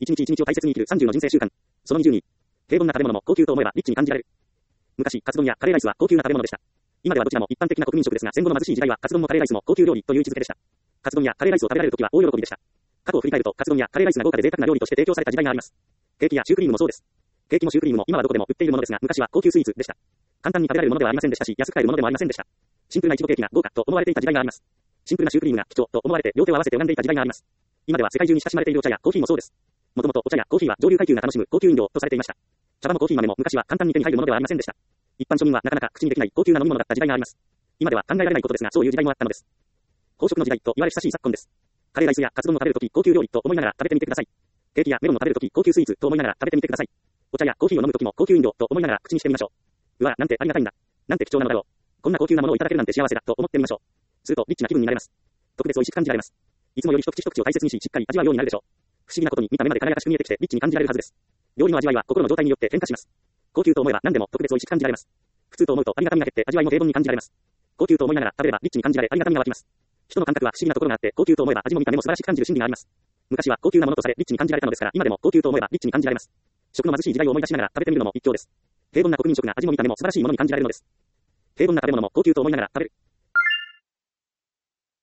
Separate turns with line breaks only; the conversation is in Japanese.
一日一日を大切に生きる30の人生習慣。その22。平凡な食べ物も高級と思えばリッチに感じられる。昔、カツ丼やカレーライスは高級な食べ物でした。今ではどちらも一般的な国民食ですが、戦後の貧しい時代はカツ丼もカレーライスも高級料理という位置づけでした。カツ丼やカレーライスを食べられるときは大喜びでした。過去を振り返ると、カツ丼やカレーライスが豪華で贅沢な料理として提供された時代があります。ケーキやシュークリームもそうです。ケーキもシュークリームも今はどこでも売っているものですが、昔は高級スイーツでした。簡単に食べられるものではありませんでしたし、安く買えるものでもありませんでした。シンプルなイチゴケーキが豪華と思われていた時代があります。シンプルなシュークリームが貴重と思われて両手を合わせて拝んでいた時代があります。今では世界中に親しまれているお茶やコーヒーもそうです。もともとお茶やコーヒーは上流階級が楽しむ高級飲料とされていました。茶葉もコーヒー豆も昔は簡単に手に入るものではありませんでした。一般庶民はなかなか口にできない高級な飲み物だった時代があります。今では考えられないことですが、そういう時代もあったのです。飽食の時代と言われ親しい昨今です。カレーライスやカツ丼を食べるとき高級料理と思いながら食べてみてください。ケーキやメロンを食べるとき高級スイーツと思いながら食べてみてください。お茶やコーヒーを飲むときも高級飲料と思いながら口にしてみましょう。うわ、なんてありがたいんだ。なんて貴重なのだろう。こんな高級なものをいただけるなんて幸せだと思ってみましょう。するとリッチな気分になれます。特別美味しく感じられます。いつもより一口一口を大切にし、しっかり味わうようになるでしょう。不思議なことに見た目まで輝かしく見えてきてリッチに感じられるはずです。料理の味わいは心の状態によって変化します。高級と思えば何でも特別美味しく感じられます。普通と思うとありがたみが減って味わいも平凡に感じられます。高級と思いながら食べればリッチに感じられありがたみが湧きます。人の感覚は不思議なところがあって、高級と思えば味も見た目も素晴らしく感じる心理があります。昔は高級なものとされリッチに感じられたのですから、今でも高級と思えばリッチに感じられます。食の貧しい時代を思い出しながら食べてみるのも一興です。平凡な国民食が味も見た目も素晴らしいものに感じられるのです。平凡な食べ物も高級と思いながら食べる。